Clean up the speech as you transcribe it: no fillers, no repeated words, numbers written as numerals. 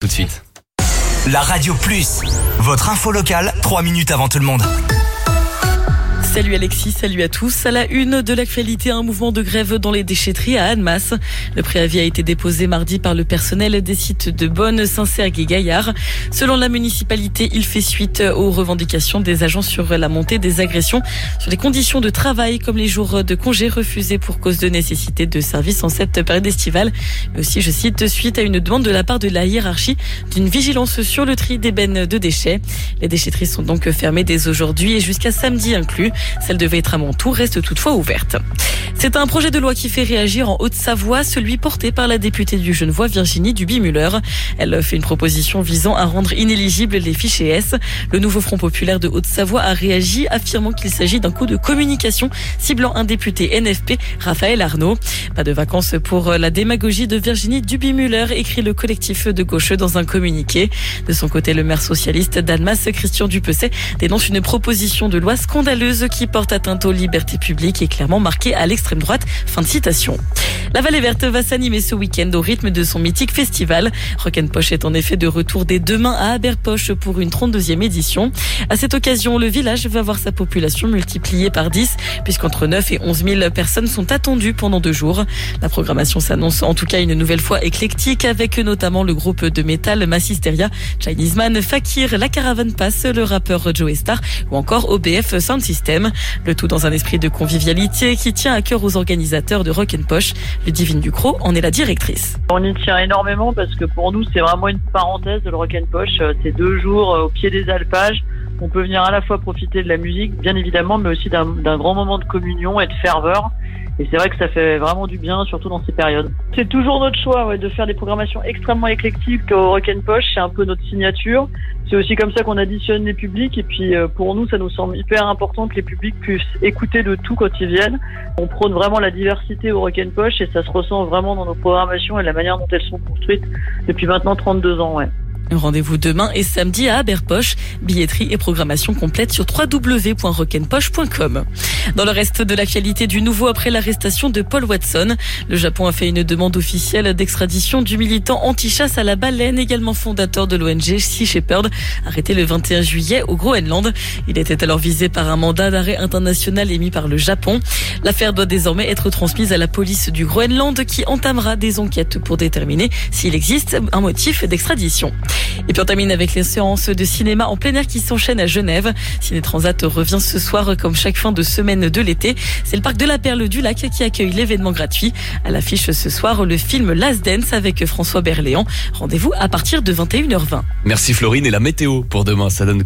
tout de suite. La Radio Plus, votre info locale, 3 minutes avant tout le monde. Salut Alexis, salut à tous. À la une de l'actualité, un mouvement de grève dans les déchetteries à Annemasse. Le préavis a été déposé mardi par le personnel des sites de Bonne, Saint-Cergue et Gaillard. Selon la municipalité, il fait suite aux revendications des agents sur la montée des agressions, sur les conditions de travail comme les jours de congé refusés pour cause de nécessité de service en cette période estivale. Mais aussi, je cite, suite à une demande de la part de la hiérarchie d'une vigilance sur le tri des bennes de déchets. Les déchetteries sont donc fermées dès aujourd'hui et jusqu'à samedi inclus. Celle de Vétramont reste toutefois ouverte. C'est un projet de loi qui fait réagir en Haute-Savoie, celui porté par la députée du Genevois Virginie Duby-Muller. Elle fait une proposition visant à rendre inéligibles les fichiers S. Le nouveau Front populaire de Haute-Savoie a réagi, affirmant qu'il s'agit d'un coup de communication ciblant un député NFP, Raphaël Arnaud. Pas de vacances pour la démagogie de Virginie Duby-Muller, écrit le collectif de gauche dans un communiqué. De son côté, le maire socialiste d'Annemasse, Christian Dupesset, dénonce une proposition de loi scandaleuse qui porte atteinte aux libertés publiques et clairement marquée à l'extrême droite. Fin de citation. La Vallée Verte va s'animer ce week-end au rythme de son mythique festival. Rock'n'Poche est en effet de retour dès demain à Aberpoche pour une 32e édition. À cette occasion, le village va voir sa population multipliée par 10, puisqu'entre 9 et 11 000 personnes sont attendues pendant 2 jours. La programmation s'annonce en tout cas une nouvelle fois éclectique, avec notamment le groupe de métal Massisteria, Chinese Man, Fakir, La Caravane Pass, le rappeur Joey Star ou encore OBF Sound System. Le tout dans un esprit de convivialité qui tient à cœur aux organisateurs de Rock'n'Poche. Ludivine Ducrot en est la directrice. On y tient énormément parce que pour nous, c'est vraiment une parenthèse de le Rock'n'Poche. C'est 2 jours au pied des alpages. On peut venir à la fois profiter de la musique, bien évidemment, mais aussi d'un grand moment de communion et de ferveur. Et c'est vrai que ça fait vraiment du bien, surtout dans ces périodes. C'est toujours notre choix de faire des programmations extrêmement éclectiques au Rock'n'Poche. C'est un peu notre signature. C'est aussi comme ça qu'on additionne les publics. Et puis pour nous, ça nous semble hyper important que les publics puissent écouter de tout quand ils viennent. On prône vraiment la diversité au Rock'n'Poche et ça se ressent vraiment dans nos programmations et la manière dont elles sont construites depuis maintenant 32 ans. Ouais. Rendez-vous demain et samedi à Aberpoche. Billetterie et programmation complète sur www.rock'n'poche.com. Dans le reste de l'actualité, du nouveau après l'arrestation de Paul Watson. Le Japon a fait une demande officielle d'extradition du militant anti-chasse à la baleine, également fondateur de l'ONG Sea Shepherd, arrêté le 21 juillet au Groenland. Il était alors visé par un mandat d'arrêt international émis par le Japon. L'affaire doit désormais être transmise à la police du Groenland qui entamera des enquêtes pour déterminer s'il existe un motif d'extradition. Et puis on termine avec les séances de cinéma en plein air qui s'enchaînent à Genève. Ciné Transat revient ce soir comme chaque fin de semaine de l'été. C'est le parc de la Perle du Lac qui accueille l'événement gratuit. À l'affiche ce soir, le film Last Dance avec François Berléand. Rendez-vous à partir de 21h20. Merci Florine, et la météo pour demain, ça donne